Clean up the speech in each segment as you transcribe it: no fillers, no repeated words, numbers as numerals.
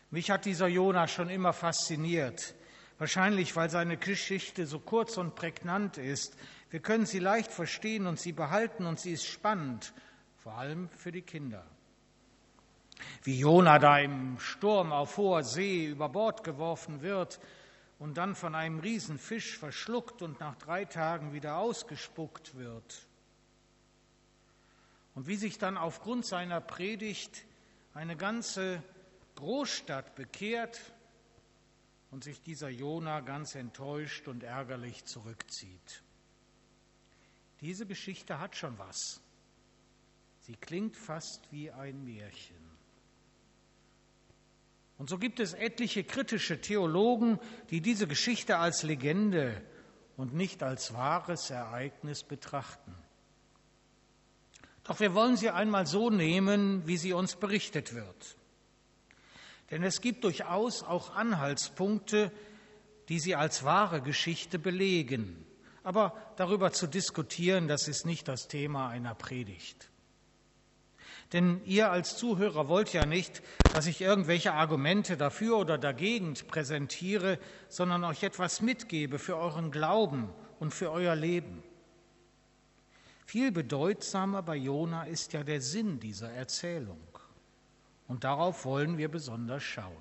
Mich hat dieser Jona schon immer fasziniert. Wahrscheinlich, weil seine Geschichte so kurz und prägnant ist. Wir können sie leicht verstehen und sie behalten und sie ist spannend, vor allem für die Kinder. Wie Jona da im Sturm auf hoher See über Bord geworfen wird und dann von einem Riesenfisch verschluckt und nach 3 Tagen wieder ausgespuckt wird. Und wie sich dann aufgrund seiner Predigt eine ganze Großstadt bekehrt und sich dieser Jona ganz enttäuscht und ärgerlich zurückzieht. Diese Geschichte hat schon was. Sie klingt fast wie ein Märchen. Und so gibt es etliche kritische Theologen, die diese Geschichte als Legende und nicht als wahres Ereignis betrachten. Doch wir wollen sie einmal so nehmen, wie sie uns berichtet wird. Denn es gibt durchaus auch Anhaltspunkte, die sie als wahre Geschichte belegen. Aber darüber zu diskutieren, das ist nicht das Thema einer Predigt. Denn ihr als Zuhörer wollt ja nicht, dass ich irgendwelche Argumente dafür oder dagegen präsentiere, sondern euch etwas mitgebe für euren Glauben und für euer Leben. Viel bedeutsamer bei Jona ist ja der Sinn dieser Erzählung. Und darauf wollen wir besonders schauen.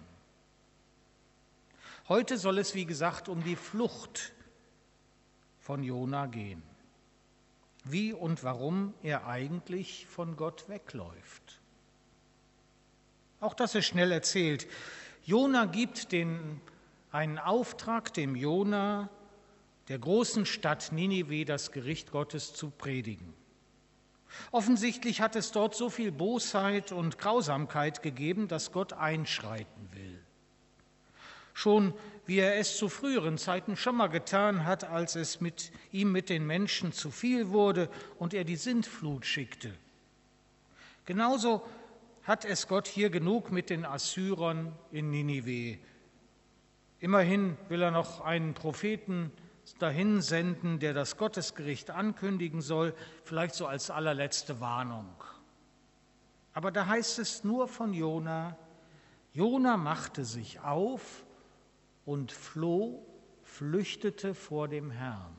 Heute soll es, wie gesagt, um die Flucht von Jona gehen. Wie und warum er eigentlich von Gott wegläuft. Auch das ist schnell erzählt. Jona gibt einen Auftrag dem Jona, der großen Stadt Ninive das Gericht Gottes zu predigen. Offensichtlich hat es dort so viel Bosheit und Grausamkeit gegeben, dass Gott einschreiten will. Schon wie er es zu früheren Zeiten schon mal getan hat, als es mit den Menschen zu viel wurde und er die Sintflut schickte. Genauso hat es Gott hier genug mit den Assyrern in Ninive. Immerhin will er noch einen Propheten dahin senden, der das Gottesgericht ankündigen soll, vielleicht so als allerletzte Warnung. Aber da heißt es nur von Jona, Jona machte sich auf und flüchtete vor dem Herrn.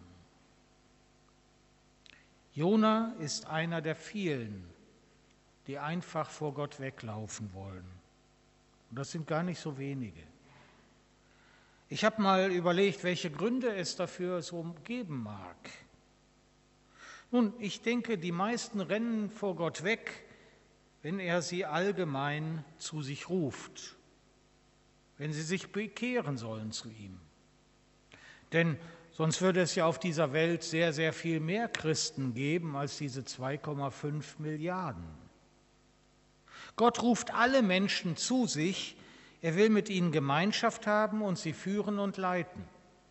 Jona ist einer der vielen, die einfach vor Gott weglaufen wollen. Und das sind gar nicht so wenige. Ich habe mal überlegt, welche Gründe es dafür so geben mag. Nun, ich denke, die meisten rennen vor Gott weg, wenn er sie allgemein zu sich ruft, wenn sie sich bekehren sollen zu ihm. Denn sonst würde es ja auf dieser Welt sehr, sehr viel mehr Christen geben als diese 2,5 Milliarden. Gott ruft alle Menschen zu sich. Er will mit ihnen Gemeinschaft haben und sie führen und leiten.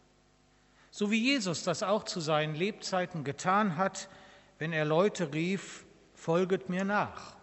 So wie Jesus das auch zu seinen Lebzeiten getan hat, wenn er Leute rief, folget mir nach.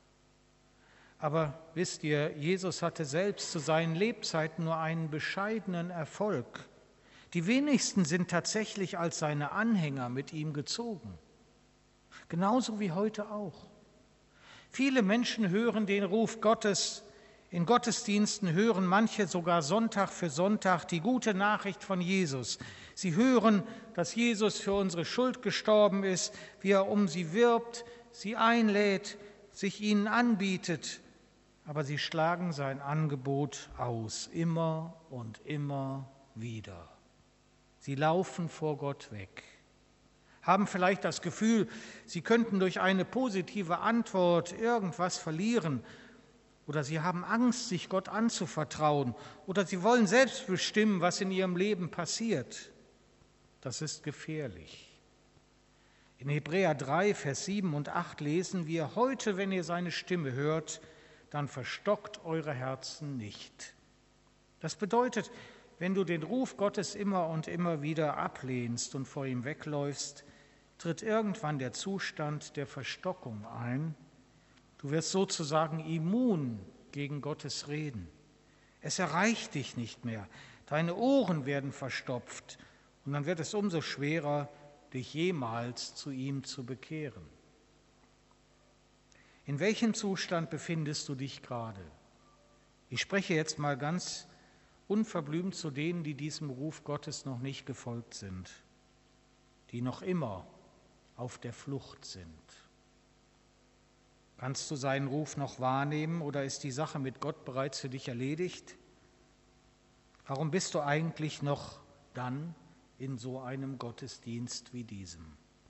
Aber wisst ihr, Jesus hatte selbst zu seinen Lebzeiten nur einen bescheidenen Erfolg. Die wenigsten sind tatsächlich als seine Anhänger mit ihm gezogen. Genauso wie heute auch. Viele Menschen hören den Ruf Gottes. In Gottesdiensten hören manche sogar Sonntag für Sonntag die gute Nachricht von Jesus. Sie hören, dass Jesus für unsere Schuld gestorben ist, wie er um sie wirbt, sie einlädt, sich ihnen anbietet. Aber sie schlagen sein Angebot aus, immer und immer wieder. Sie laufen vor Gott weg, haben vielleicht das Gefühl, sie könnten durch eine positive Antwort irgendwas verlieren. Oder sie haben Angst, sich Gott anzuvertrauen. Oder sie wollen selbst bestimmen, was in ihrem Leben passiert. Das ist gefährlich. In Hebräer 3, Vers 7 und 8 lesen wir, heute, wenn ihr seine Stimme hört, dann verstockt eure Herzen nicht. Das bedeutet, wenn du den Ruf Gottes immer und immer wieder ablehnst und vor ihm wegläufst, tritt irgendwann der Zustand der Verstockung ein. Du wirst sozusagen immun gegen Gottes Reden. Es erreicht dich nicht mehr. Deine Ohren werden verstopft und dann wird es umso schwerer, dich jemals zu ihm zu bekehren. In welchem Zustand befindest du dich gerade? Ich spreche jetzt mal ganz unverblümt zu denen, die diesem Ruf Gottes noch nicht gefolgt sind, die noch immer auf der Flucht sind. Kannst du seinen Ruf noch wahrnehmen oder ist die Sache mit Gott bereits für dich erledigt? Warum bist du eigentlich noch dann in so einem Gottesdienst wie diesem?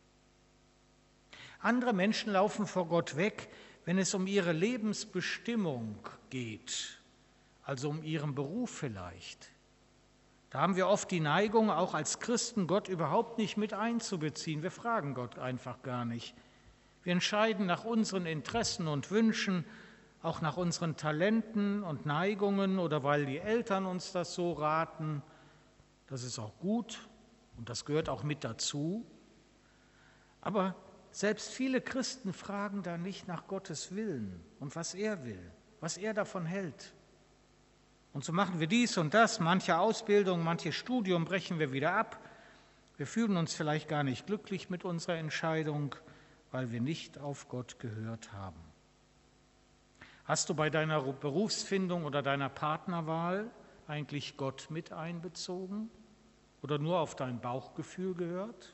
Andere Menschen laufen vor Gott weg, wenn es um ihre Lebensbestimmung geht, also um ihren Beruf vielleicht. Da haben wir oft die Neigung, auch als Christen Gott überhaupt nicht mit einzubeziehen. Wir fragen Gott einfach gar nicht. Wir entscheiden nach unseren Interessen und Wünschen, auch nach unseren Talenten und Neigungen oder weil die Eltern uns das so raten. Das ist auch gut und das gehört auch mit dazu. Aber selbst viele Christen fragen da nicht nach Gottes Willen und was er will, was er davon hält. Und so machen wir dies und das, manche Ausbildung, manches Studium brechen wir wieder ab. Wir fühlen uns vielleicht gar nicht glücklich mit unserer Entscheidung, weil wir nicht auf Gott gehört haben. Hast du bei deiner Berufsfindung oder deiner Partnerwahl eigentlich Gott mit einbezogen oder nur auf dein Bauchgefühl gehört?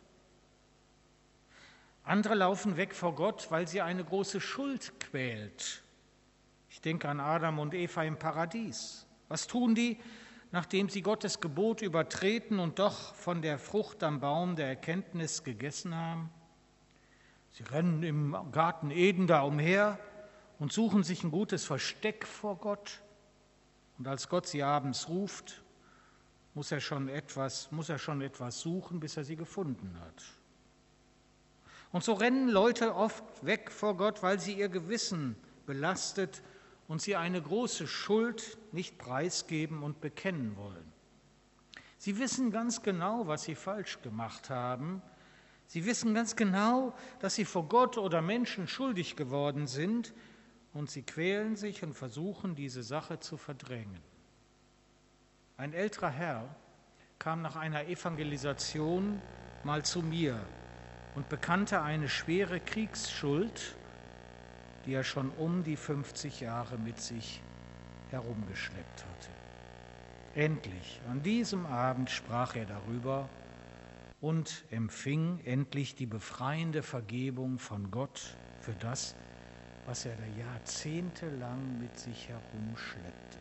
Andere laufen weg vor Gott, weil sie eine große Schuld quält. Ich denke an Adam und Eva im Paradies. Was tun die, nachdem sie Gottes Gebot übertreten und doch von der Frucht am Baum der Erkenntnis gegessen haben? Sie rennen im Garten Eden da umher und suchen sich ein gutes Versteck vor Gott. Und als Gott sie abends ruft, muss er schon etwas suchen, bis er sie gefunden hat. Und so rennen Leute oft weg vor Gott, weil sie ihr Gewissen belastet und sie eine große Schuld nicht preisgeben und bekennen wollen. Sie wissen ganz genau, was sie falsch gemacht haben. Sie wissen ganz genau, dass sie vor Gott oder Menschen schuldig geworden sind und sie quälen sich und versuchen, diese Sache zu verdrängen. Ein älterer Herr kam nach einer Evangelisation mal zu mir und bekannte eine schwere Kriegsschuld, die er schon um die 50 Jahre mit sich herumgeschleppt hatte. Endlich, an diesem Abend sprach er darüber und empfing endlich die befreiende Vergebung von Gott für das, was er da jahrzehntelang mit sich herumschleppte.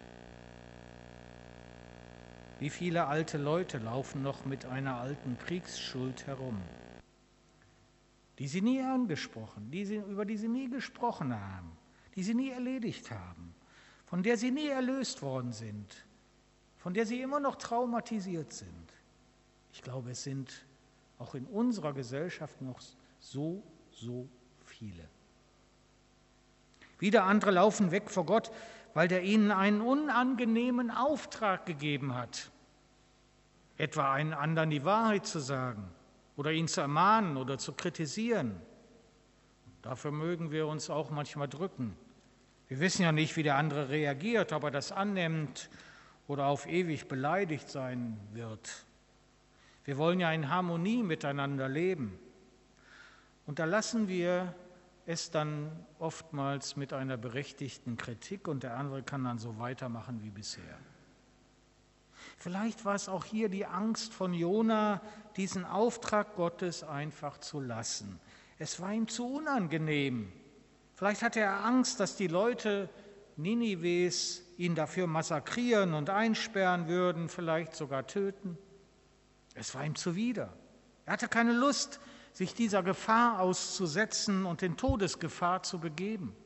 Wie viele alte Leute laufen noch mit einer alten Kriegsschuld herum, die sie nie angesprochen, über die sie nie gesprochen haben, die sie nie erledigt haben, von der sie nie erlöst worden sind, von der sie immer noch traumatisiert sind. Ich glaube, es sind auch in unserer Gesellschaft noch so viele. Wieder andere laufen weg vor Gott, weil der ihnen einen unangenehmen Auftrag gegeben hat, etwa einen anderen die Wahrheit zu sagen oder ihn zu ermahnen oder zu kritisieren. Dafür mögen wir uns auch manchmal drücken. Wir wissen ja nicht, wie der andere reagiert, ob er das annimmt oder auf ewig beleidigt sein wird. Wir wollen ja in Harmonie miteinander leben. Und da lassen wir es dann oftmals mit einer berechtigten Kritik und der andere kann dann so weitermachen wie bisher. Vielleicht war es auch hier die Angst von Jona, diesen Auftrag Gottes einfach zu lassen. Es war ihm zu unangenehm. Vielleicht hatte er Angst, dass die Leute Ninives ihn dafür massakrieren und einsperren würden, vielleicht sogar töten. Es war ihm zuwider. Er hatte keine Lust, sich dieser Gefahr auszusetzen und in Todesgefahr zu begeben.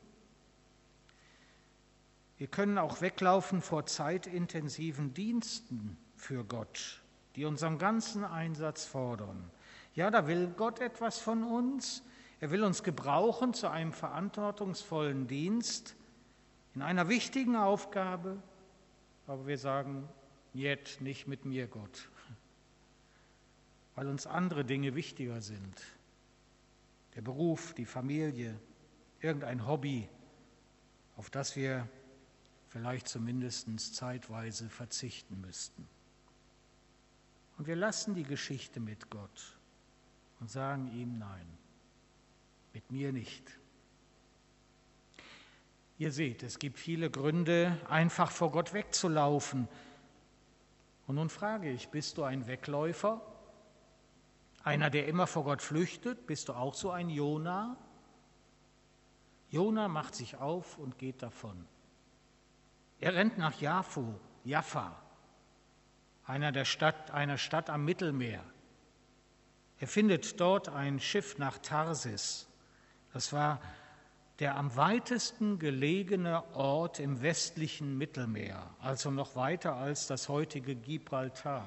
Wir können auch weglaufen vor zeitintensiven Diensten für Gott, die unseren ganzen Einsatz fordern. Ja, da will Gott etwas von uns. Er will uns gebrauchen zu einem verantwortungsvollen Dienst, in einer wichtigen Aufgabe. Aber wir sagen, jetzt nicht mit mir, Gott, weil uns andere Dinge wichtiger sind. Der Beruf, die Familie, irgendein Hobby, auf das wir vielleicht zumindest zeitweise verzichten müssten. Und wir lassen die Geschichte mit Gott und sagen ihm nein, mit mir nicht. Ihr seht, es gibt viele Gründe, einfach vor Gott wegzulaufen. Und nun frage ich, bist du ein Wegläufer? Einer, der immer vor Gott flüchtet? Bist du auch so ein Jona? Jona macht sich auf und geht davon. Er rennt nach Jaffa, einer Stadt am Mittelmeer. Er findet dort ein Schiff nach Tarsis. Das war der am weitesten gelegene Ort im westlichen Mittelmeer, also noch weiter als das heutige Gibraltar.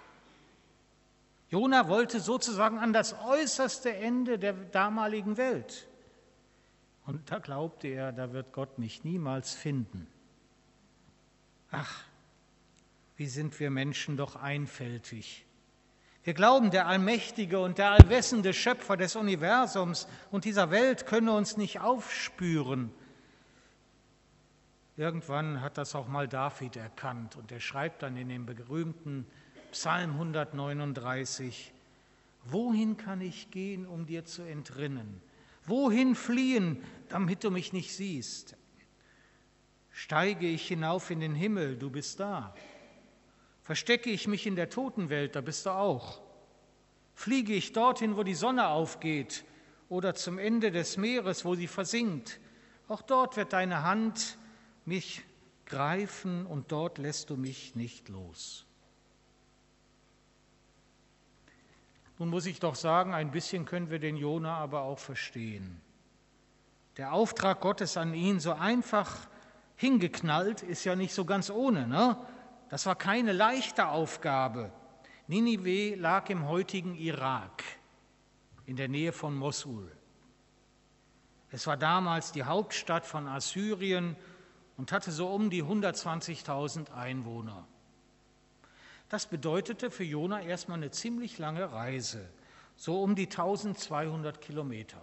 Jona wollte sozusagen an das äußerste Ende der damaligen Welt. Und da glaubte er, da wird Gott mich niemals finden. Ach, wie sind wir Menschen doch einfältig. Wir glauben, der allmächtige und der allwissende Schöpfer des Universums und dieser Welt könne uns nicht aufspüren. Irgendwann hat das auch mal David erkannt und er schreibt dann in dem berühmten Psalm 139, wohin kann ich gehen, um dir zu entrinnen? Wohin fliehen, damit du mich nicht siehst? Steige ich hinauf in den Himmel, du bist da. Verstecke ich mich in der Totenwelt, da bist du auch. Fliege ich dorthin, wo die Sonne aufgeht, oder zum Ende des Meeres, wo sie versinkt, auch dort wird deine Hand mich greifen und dort lässt du mich nicht los. Nun muss ich doch sagen, ein bisschen können wir den Jona aber auch verstehen. Der Auftrag Gottes an ihn, so einfach hingeknallt, ist ja nicht so ganz ohne, ne? Das war keine leichte Aufgabe. Ninive lag im heutigen Irak, in der Nähe von Mosul. Es war damals die Hauptstadt von Assyrien und hatte so um die 120.000 Einwohner. Das bedeutete für Jona erstmal eine ziemlich lange Reise, so um die 1200 Kilometer.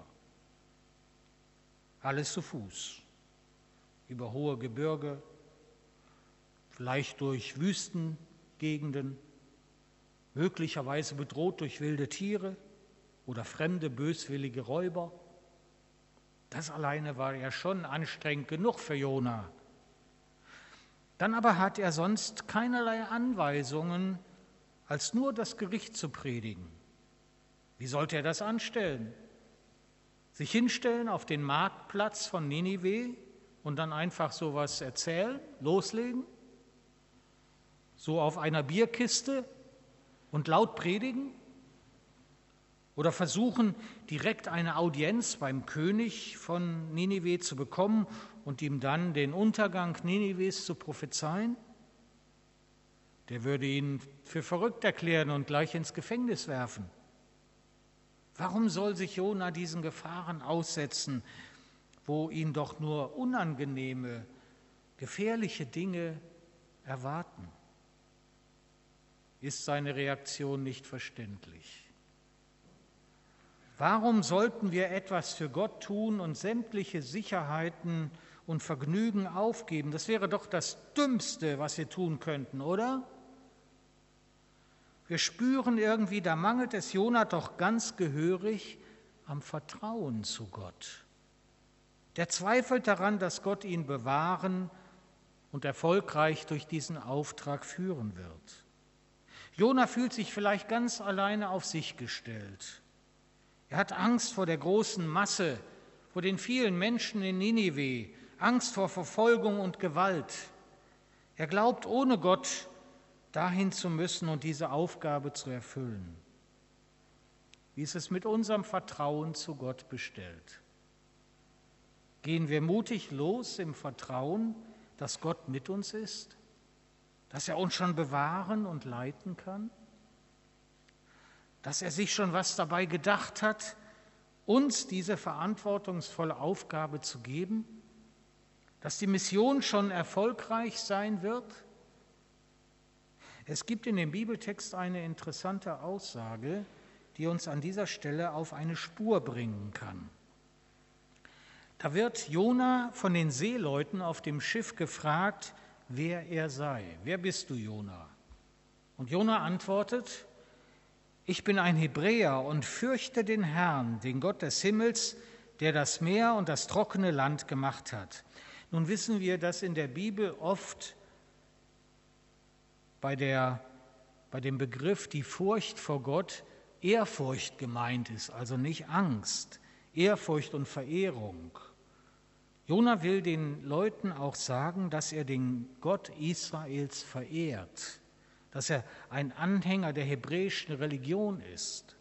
Alles zu Fuß, über hohe Gebirge, vielleicht durch Wüstengegenden, möglicherweise bedroht durch wilde Tiere oder fremde, böswillige Räuber. Das alleine war ja schon anstrengend genug für Jona. Dann aber hat er sonst keinerlei Anweisungen, als nur das Gericht zu predigen. Wie sollte er das anstellen? Sich hinstellen auf den Marktplatz von Ninive und dann einfach sowas erzählen, loslegen? So auf einer Bierkiste und laut predigen? Oder versuchen, direkt eine Audienz beim König von Ninive zu bekommen und ihm dann den Untergang Ninives zu prophezeien? Der würde ihn für verrückt erklären und gleich ins Gefängnis werfen. Warum soll sich Jona diesen Gefahren aussetzen, wo ihn doch nur unangenehme, gefährliche Dinge erwarten? Ist seine Reaktion nicht verständlich? Warum sollten wir etwas für Gott tun und sämtliche Sicherheiten und Vergnügen aufgeben? Das wäre doch das Dümmste, was wir tun könnten, oder? Wir spüren irgendwie, da mangelt es Jona doch ganz gehörig am Vertrauen zu Gott. Der zweifelt daran, dass Gott ihn bewahren und erfolgreich durch diesen Auftrag führen wird. Jona fühlt sich vielleicht ganz alleine auf sich gestellt. Er hat Angst vor der großen Masse, vor den vielen Menschen in Ninive, Angst vor Verfolgung und Gewalt. Er glaubt, ohne Gott dahin zu müssen und diese Aufgabe zu erfüllen. Wie ist es mit unserem Vertrauen zu Gott bestellt? Gehen wir mutig los im Vertrauen, dass Gott mit uns ist, dass er uns schon bewahren und leiten kann, dass er sich schon was dabei gedacht hat, uns diese verantwortungsvolle Aufgabe zu geben, dass die Mission schon erfolgreich sein wird? Es gibt in dem Bibeltext eine interessante Aussage, die uns an dieser Stelle auf eine Spur bringen kann. Da wird Jona von den Seeleuten auf dem Schiff gefragt, wer er sei. Wer bist du, Jona? Und Jona antwortet, ich bin ein Hebräer und fürchte den Herrn, den Gott des Himmels, der das Meer und das trockene Land gemacht hat. Nun wissen wir, dass in der Bibel oft bei dem Begriff die Furcht vor Gott Ehrfurcht gemeint ist, also nicht Angst, Ehrfurcht und Verehrung. Jona will den Leuten auch sagen, dass er den Gott Israels verehrt, dass er ein Anhänger der hebräischen Religion ist.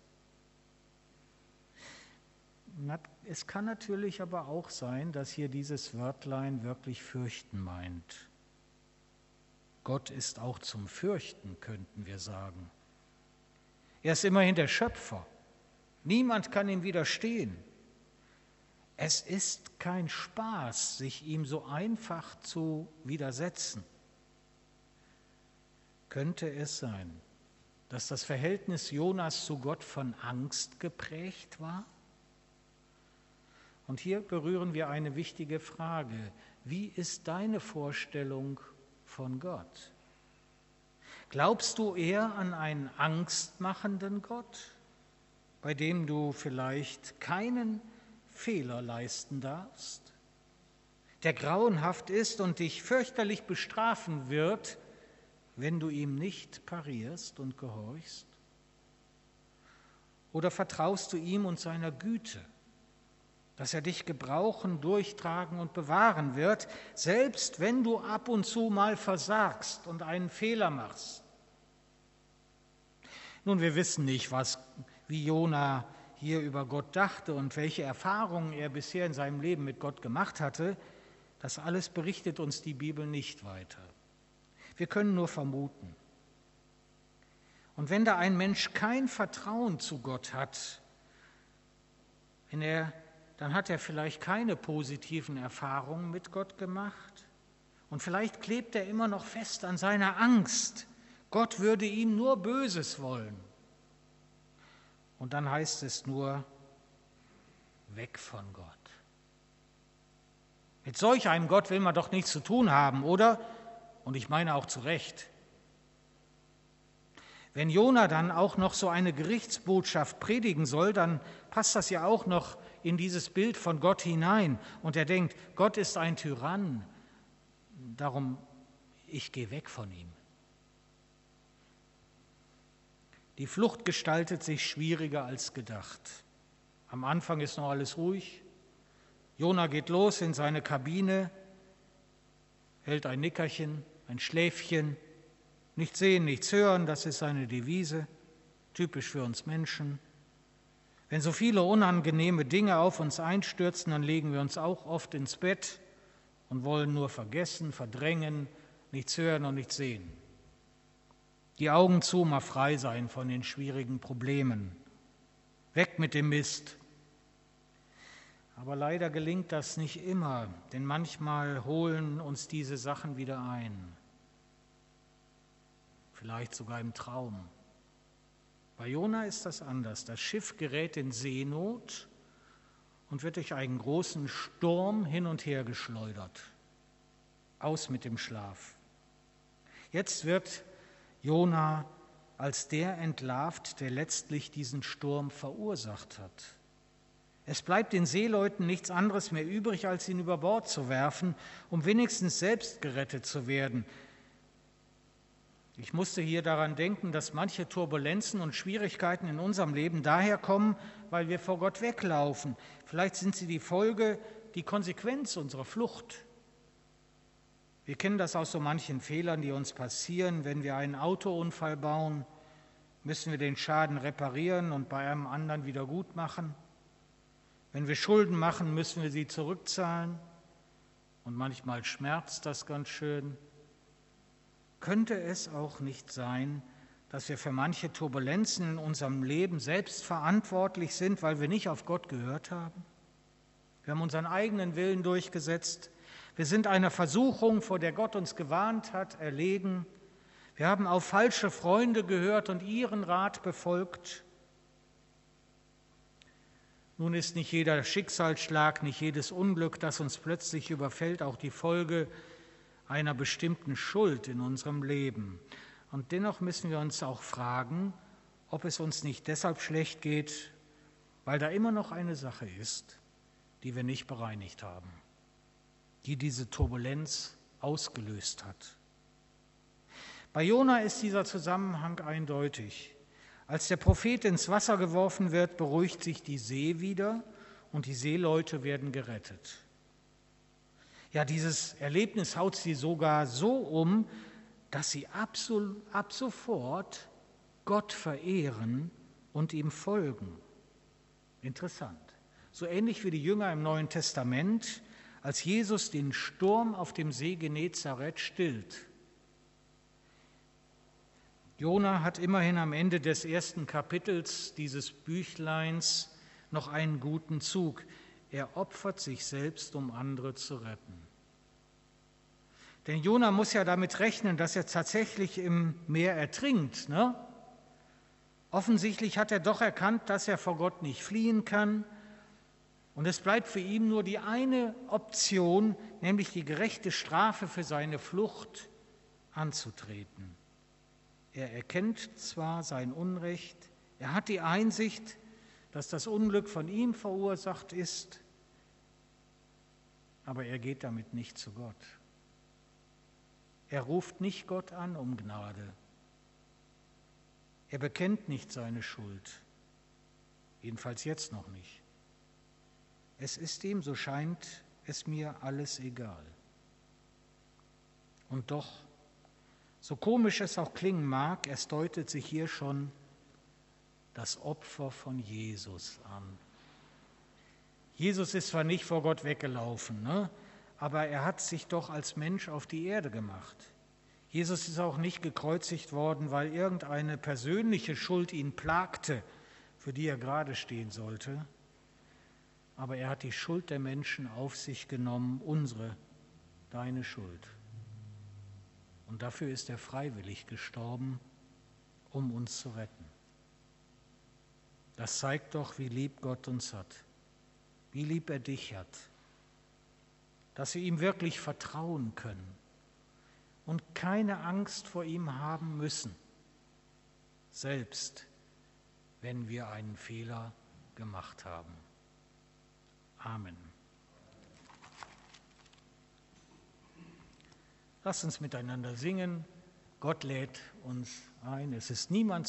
Es kann natürlich aber auch sein, dass hier dieses Wörtlein wirklich fürchten meint. Gott ist auch zum Fürchten, könnten wir sagen. Er ist immerhin der Schöpfer. Niemand kann ihm widerstehen. Es ist kein Spaß, sich ihm so einfach zu widersetzen. Könnte es sein, dass das Verhältnis Jonas zu Gott von Angst geprägt war? Und hier berühren wir eine wichtige Frage. Wie ist deine Vorstellung von Gott? Glaubst du eher an einen angstmachenden Gott, bei dem du vielleicht keinen Fehler leisten darfst, der grauenhaft ist und dich fürchterlich bestrafen wird, wenn du ihm nicht parierst und gehorchst? Oder vertraust du ihm und seiner Güte, dass er dich gebrauchen, durchtragen und bewahren wird, selbst wenn du ab und zu mal versagst und einen Fehler machst? Nun, wir wissen nicht, wie Jona hier über Gott dachte und welche Erfahrungen er bisher in seinem Leben mit Gott gemacht hatte. Das alles berichtet uns die Bibel nicht weiter. Wir können nur vermuten. Und wenn da ein Mensch kein Vertrauen zu Gott hat, dann hat er vielleicht keine positiven Erfahrungen mit Gott gemacht und vielleicht klebt er immer noch fest an seiner Angst. Gott würde ihm nur Böses wollen. Und dann heißt es nur, weg von Gott. Mit solch einem Gott will man doch nichts zu tun haben, oder? Und ich meine auch zu Recht. Wenn Jona dann auch noch so eine Gerichtsbotschaft predigen soll, dann passt das ja auch noch in dieses Bild von Gott hinein. Und er denkt, Gott ist ein Tyrann, darum ich gehe weg von ihm. Die Flucht gestaltet sich schwieriger als gedacht. Am Anfang ist noch alles ruhig. Jona geht los in seine Kabine, hält ein Nickerchen, ein Schläfchen. Nichts sehen, nichts hören, das ist seine Devise, typisch für uns Menschen. Wenn so viele unangenehme Dinge auf uns einstürzen, dann legen wir uns auch oft ins Bett und wollen nur vergessen, verdrängen, nichts hören und nichts sehen. Die Augen zu, mal frei sein von den schwierigen Problemen. Weg mit dem Mist. Aber leider gelingt das nicht immer, denn manchmal holen uns diese Sachen wieder ein. Vielleicht sogar im Traum. Bei Jona ist das anders. Das Schiff gerät in Seenot und wird durch einen großen Sturm hin und her geschleudert. Aus mit dem Schlaf. Jetzt wird Jona als der entlarvt, der letztlich diesen Sturm verursacht hat. Es bleibt den Seeleuten nichts anderes mehr übrig, als ihn über Bord zu werfen, um wenigstens selbst gerettet zu werden. Ich musste hier daran denken, dass manche Turbulenzen und Schwierigkeiten in unserem Leben daher kommen, weil wir vor Gott weglaufen. Vielleicht sind sie die Konsequenz unserer Flucht. Wir kennen das aus so manchen Fehlern, die uns passieren. Wenn wir einen Autounfall bauen, müssen wir den Schaden reparieren und bei einem anderen wieder gut machen. Wenn wir Schulden machen, müssen wir sie zurückzahlen. Und manchmal schmerzt das ganz schön. Könnte es auch nicht sein, dass wir für manche Turbulenzen in unserem Leben selbst verantwortlich sind, weil wir nicht auf Gott gehört haben? Wir haben unseren eigenen Willen durchgesetzt. Wir sind einer Versuchung, vor der Gott uns gewarnt hat, erlegen. Wir haben auf falsche Freunde gehört und ihren Rat befolgt. Nun ist nicht jeder Schicksalsschlag, nicht jedes Unglück, das uns plötzlich überfällt, auch die Folge einer bestimmten Schuld in unserem Leben. Und dennoch müssen wir uns auch fragen, ob es uns nicht deshalb schlecht geht, weil da immer noch eine Sache ist, die wir nicht bereinigt haben. die diese Turbulenz ausgelöst hat. Bei Jona ist dieser Zusammenhang eindeutig. Als der Prophet ins Wasser geworfen wird, beruhigt sich die See wieder und die Seeleute werden gerettet. Ja, dieses Erlebnis haut sie sogar so um, dass sie ab sofort Gott verehren und ihm folgen. Interessant. So ähnlich wie die Jünger im Neuen Testament, als Jesus den Sturm auf dem See Genezareth stillt. Jona hat immerhin am Ende des ersten Kapitels dieses Büchleins noch einen guten Zug. Er opfert sich selbst, um andere zu retten. Denn Jona muss ja damit rechnen, dass er tatsächlich im Meer ertrinkt, ne? Offensichtlich hat er doch erkannt, dass er vor Gott nicht fliehen kann. Und es bleibt für ihn nur die eine Option, nämlich die gerechte Strafe für seine Flucht anzutreten. Er erkennt zwar sein Unrecht, er hat die Einsicht, dass das Unglück von ihm verursacht ist, aber er geht damit nicht zu Gott. Er ruft nicht Gott an um Gnade. Er bekennt nicht seine Schuld, jedenfalls jetzt noch nicht. Es ist ihm, so scheint es mir, alles egal. Und doch, so komisch es auch klingen mag, es deutet sich hier schon das Opfer von Jesus an. Jesus ist zwar nicht vor Gott weggelaufen, ne? Aber er hat sich doch als Mensch auf die Erde gemacht. Jesus ist auch nicht gekreuzigt worden, weil irgendeine persönliche Schuld ihn plagte, für die er gerade stehen sollte. Aber er hat die Schuld der Menschen auf sich genommen, unsere, deine Schuld. Und dafür ist er freiwillig gestorben, um uns zu retten. Das zeigt doch, wie lieb Gott uns hat, wie lieb er dich hat, dass wir ihm wirklich vertrauen können und keine Angst vor ihm haben müssen, selbst wenn wir einen Fehler gemacht haben. Amen. Lasst uns miteinander singen. Gott lädt uns ein. Es ist niemand